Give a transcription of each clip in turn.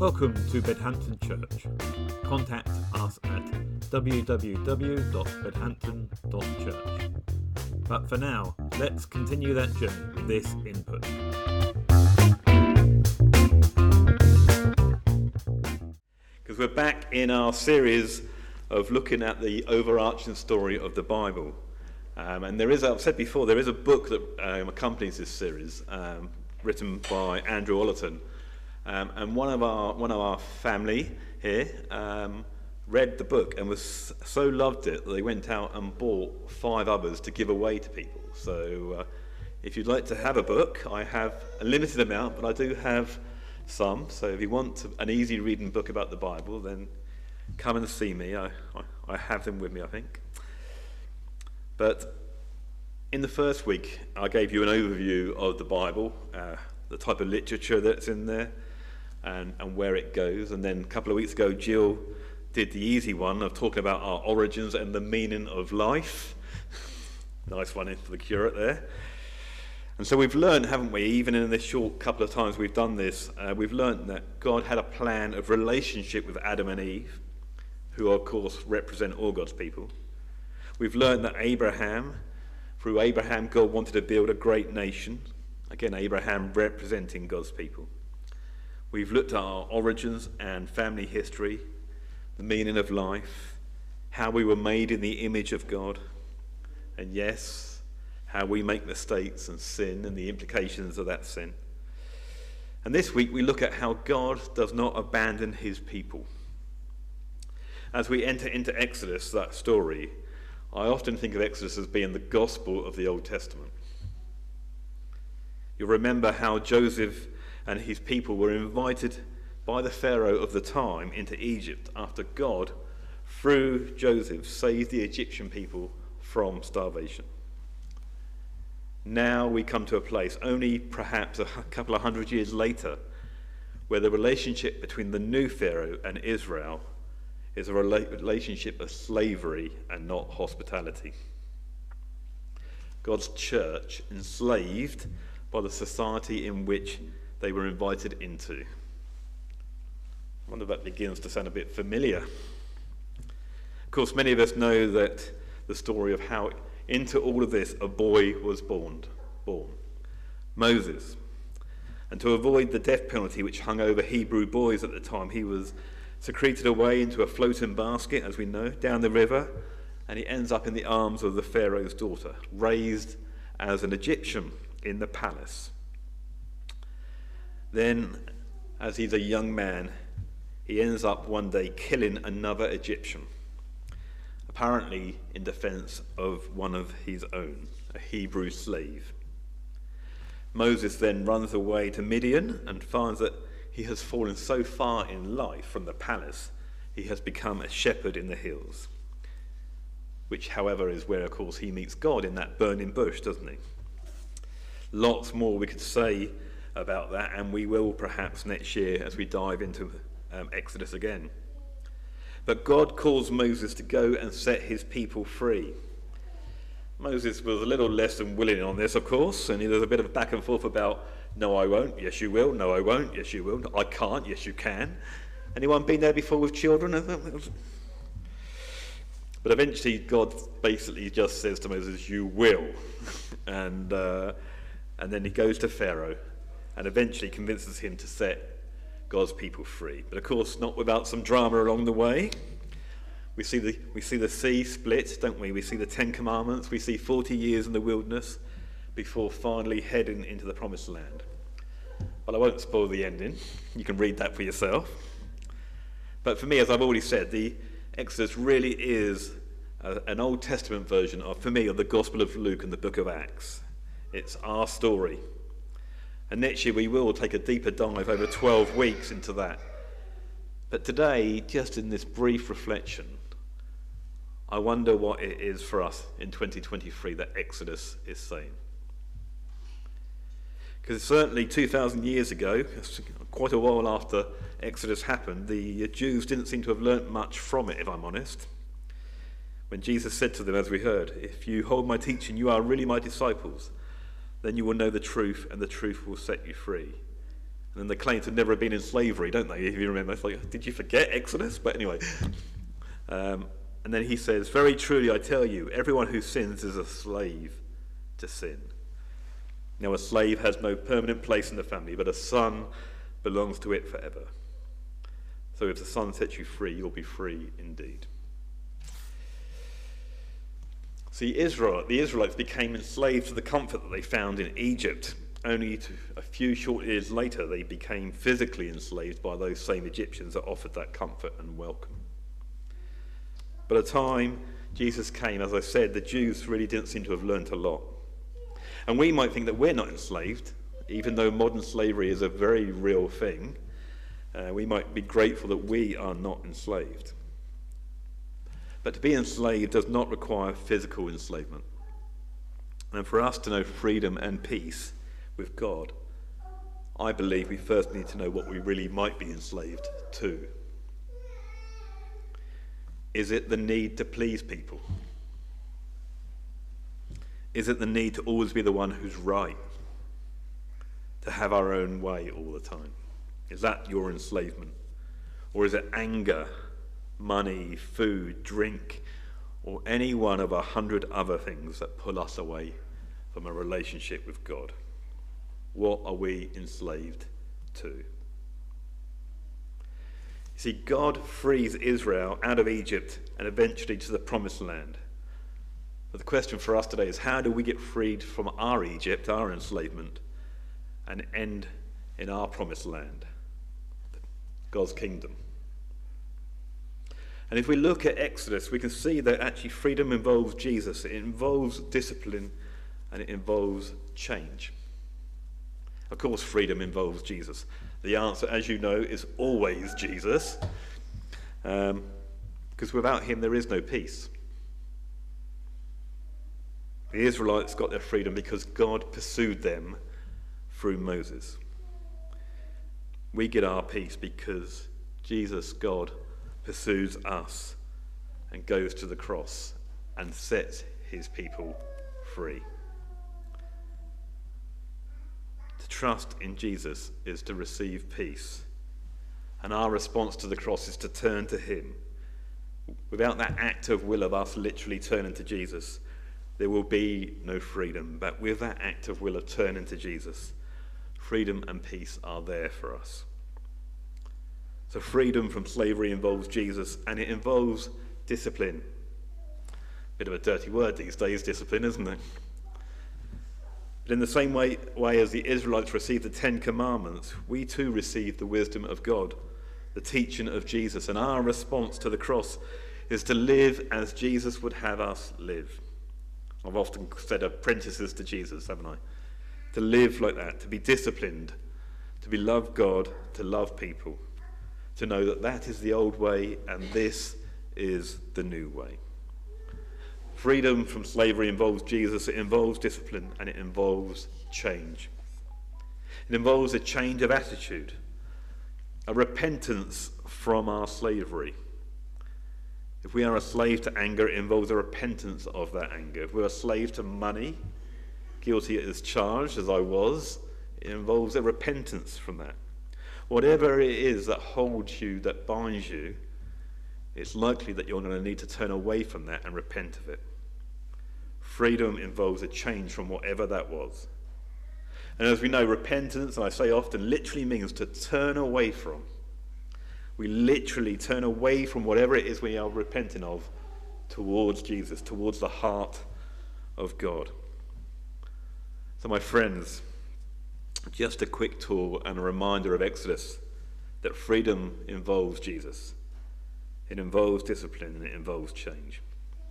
Welcome to Bedhampton Church. Contact us at www.bedhampton.church. But for now, let's continue that journey with this input. Because we're back in our series of looking at the overarching story of the Bible. And there is, I've said before, there is a book that accompanies this series, written by Andrew Ollerton. And one of our family here read the book and was so loved it that they went out and bought 5 others to give away to people. So if you'd like to have a book, I have a limited amount, but I do have some. So if you want an easy reading book about the Bible, then come and see me. I have them with me, I think. But in the first week, I gave you an overview of the Bible, the type of literature that's in there, and where it goes. And then a couple of weeks ago, Jill did the easy one of talking about our origins and the meaning of life. Nice one in for the curate there. And so we've learned, haven't we, even in this short couple of times we've done this, we've learned that God had a plan of relationship with Adam and Eve, who of course represent all God's people. We've learned that through Abraham, God wanted to build a great nation. Again, Abraham representing God's people. We've looked at our origins and family history, the meaning of life, how we were made in the image of God, and yes, how we make mistakes and sin and the implications of that sin. And this week we look at how God does not abandon his people. As we enter into Exodus, that story, I often think of Exodus as being the gospel of the Old Testament. You'll remember how Joseph and his people were invited by the Pharaoh of the time into Egypt after God, through Joseph, saved the Egyptian people from starvation. Now we come to a place, only perhaps a couple of hundred years later, where the relationship between the new Pharaoh and Israel is a relationship of slavery and not hospitality. God's church enslaved by the society in which they were invited into. I wonder if that begins to sound a bit familiar. Of course, many of us know that the story of how into all of this a boy was born, Moses. And to avoid the death penalty which hung over Hebrew boys at the time, he was secreted away into a floating basket, as we know, down the river, and he ends up in the arms of the Pharaoh's daughter, raised as an Egyptian in the palace. Then, as he's a young man, he ends up one day killing another Egyptian, apparently in defense of one of his own, a Hebrew slave. Moses then runs away to Midian and finds that he has fallen so far in life from the palace, he has become a shepherd in the hills, which, however, is where, of course, he meets God in that burning bush, doesn't he? Lots more we could say about that, and we will perhaps next year as we dive into Exodus again. But God calls Moses to go and set his people free. Moses was a little less than willing on this, of course, and there's a bit of back and forth about, no, I won't, yes, you will, no, I won't, yes, you will, I can't, yes, you can. Anyone been there before with children? But eventually God basically just says to Moses, you will. And then he goes to Pharaoh and eventually convinces him to set God's people free. But of course, not without some drama along the way. We see the sea split, don't we? We see the 10 Commandments. We see 40 years in the wilderness before finally heading into the Promised Land. But I won't spoil the ending. You can read that for yourself. But for me, as I've already said, the Exodus really is an Old Testament version for me, of the Gospel of Luke and the book of Acts. It's our story. And next year we will take a deeper dive over 12 weeks into that. But today, just in this brief reflection, I wonder what it is for us in 2023 that Exodus is saying. Because certainly 2,000 years ago, quite a while after Exodus happened, the Jews didn't seem to have learnt much from it, if I'm honest. When Jesus said to them, as we heard, if you hold my teaching, you are really my disciples, then you will know the truth, and the truth will set you free. And then they claim to never have been in slavery, don't they? If you remember, it's like, did you forget Exodus? But anyway. And then he says, very truly I tell you, everyone who sins is a slave to sin. Now a slave has no permanent place in the family, but a son belongs to it forever. So if the Son sets you free, you'll be free indeed. See, the Israelites became enslaved to the comfort that they found in Egypt. Only a few short years later, they became physically enslaved by those same Egyptians that offered that comfort and welcome. By the time Jesus came, as I said, the Jews really didn't seem to have learnt a lot. And we might think that we're not enslaved, even though modern slavery is a very real thing. We might be grateful that we are not enslaved. But to be enslaved does not require physical enslavement. And for us to know freedom and peace with God, I believe we first need to know what we really might be enslaved to. Is it the need to please people? Is it the need to always be the one who's right? To have our own way all the time? Is that your enslavement? Or is it anger, money, food, drink, or any one of 100 other things that pull us away from a relationship with God? What are we enslaved to? You see, God frees Israel out of Egypt and eventually to the promised land. But the question for us today is, how do we get freed from our Egypt, our enslavement, and end in our promised land, God's kingdom? And if we look at Exodus, we can see that actually freedom involves Jesus. It involves discipline, and it involves change. Of course, freedom involves Jesus. The answer, as you know, is always Jesus, because without him there is no peace. The Israelites got their freedom because God pursued them through Moses. We get our peace because Jesus, God, pursues us and goes to the cross and sets his people free. To trust in Jesus is to receive peace, and our response to the cross is to turn to him. Without that act of will of us literally turning to Jesus, there will be no freedom. But with that act of will of turning to Jesus, freedom and peace are there for us. So freedom from slavery involves Jesus, and it involves discipline. Bit of a dirty word these days, discipline, isn't it? But in the same way as the Israelites received the 10 Commandments, we too receive the wisdom of God, the teaching of Jesus, and our response to the cross is to live as Jesus would have us live. I've often said apprentices to Jesus, haven't I? To live like that, to be disciplined, to love God, to love people, to know that that is the old way and this is the new way. Freedom from slavery involves Jesus, it involves discipline, and it involves change. It involves a change of attitude, a repentance from our slavery. If we are a slave to anger, it involves a repentance of that anger. If we're a slave to money, guilty as charged, as I was, it involves a repentance from that. Whatever it is that holds you, that binds you, it's likely that you're going to need to turn away from that and repent of it. Freedom involves a change from whatever that was. And as we know, repentance, and I say often, literally means to turn away from. We literally turn away from whatever it is we are repenting of towards Jesus, towards the heart of God. So my friends, just a quick tour and a reminder of Exodus, that freedom involves Jesus. It involves discipline and it involves change.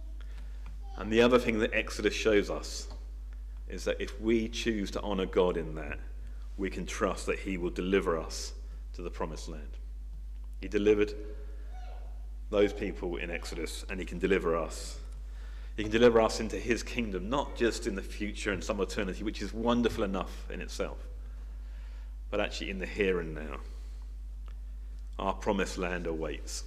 And the other thing that Exodus shows us is that if we choose to honour God in that, we can trust that he will deliver us to the promised land. He delivered those people in Exodus, and he can deliver us. He can deliver us into his kingdom, not just in the future and some eternity, which is wonderful enough in itself, but actually in the here and now. Our promised land awaits.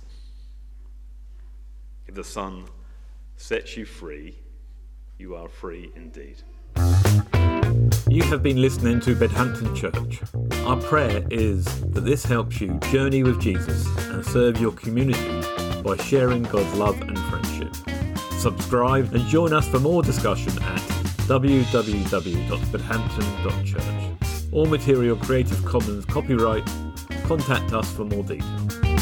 If the Son sets you free, you are free indeed. You have been listening to Bedhampton Church. Our prayer is that this helps you journey with Jesus and serve your community by sharing God's love and friendship. Subscribe and join us for more discussion at www.bedhampton.church. All material Creative Commons copyright. Contact us for more details.